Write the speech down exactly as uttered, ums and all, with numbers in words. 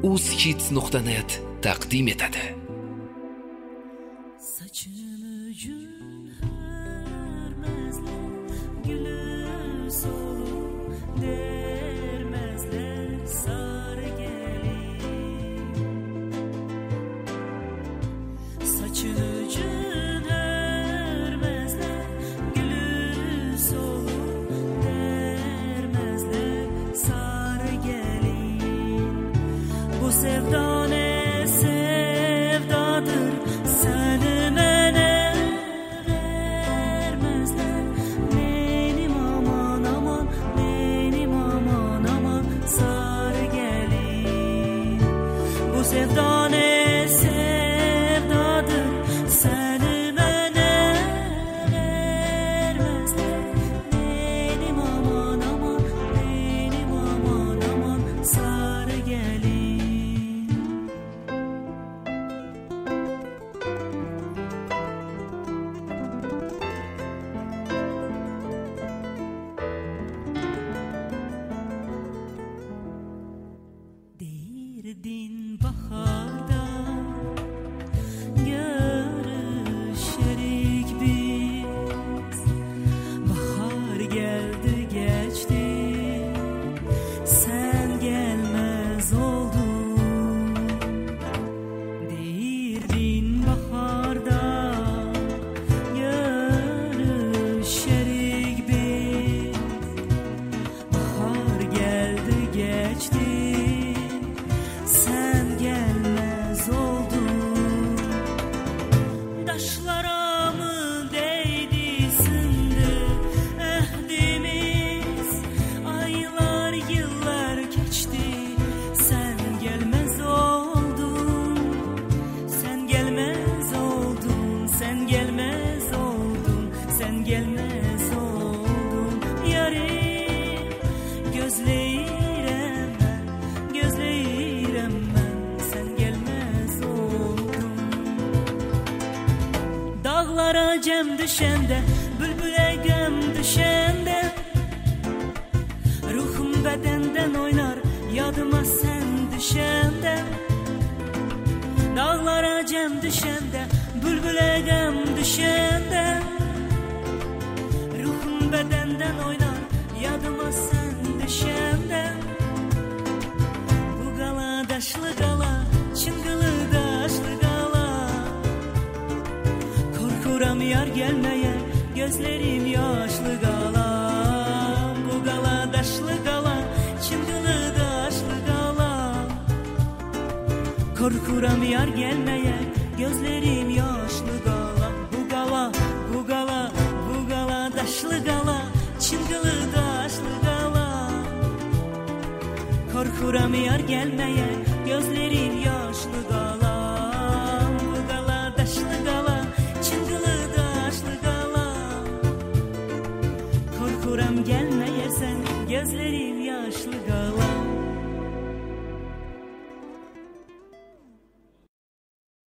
uzhits nuqta net taqdim etadi. Sevdane sevdadır, seni mene vermezler. Benim aman aman, benim aman aman, sarı gelin. Bu sevdane sevdadır, seni mene vermezler. Benim aman aman, benim aman aman, sarı gelin. Din baharda görüşerik biz. Bahar geldi geçti, sen gelmez oldun. Din baharda görüşerik biz. Bahar geldi geçti, sen gelmez oldun. Daşlara mı değdi sındı ehdimiz? Aylar yıllar geçti, sen gelmez oldun. Sen gelmez oldun, sen gelmez oldun, sen gelmez oldun. Yarim gözleyirem ben, gözleyirem ben, sen gelmez oldun. Dağlara cem düşende, bülbüle gem düşende, ruhum bedenden oynar, yadıma sen düşende. Dağlara cem düşende, bülbüle gem düşende, ruhum bedenden oynar, yadıma sen düşende. Bu gala daşlı gala, çıngılı daşlı gala, korkuram yar gelmeye, gözlerim yaşlı gala. Bu gala daşlı gala, çıngılı daşlı gala, korkuram yar gelmeye, gözlerim yaşlı gala. Bu gala, bu gala, bu gala daşlı gala, çıngılı daşlı gala, korkuram yar gelmeye,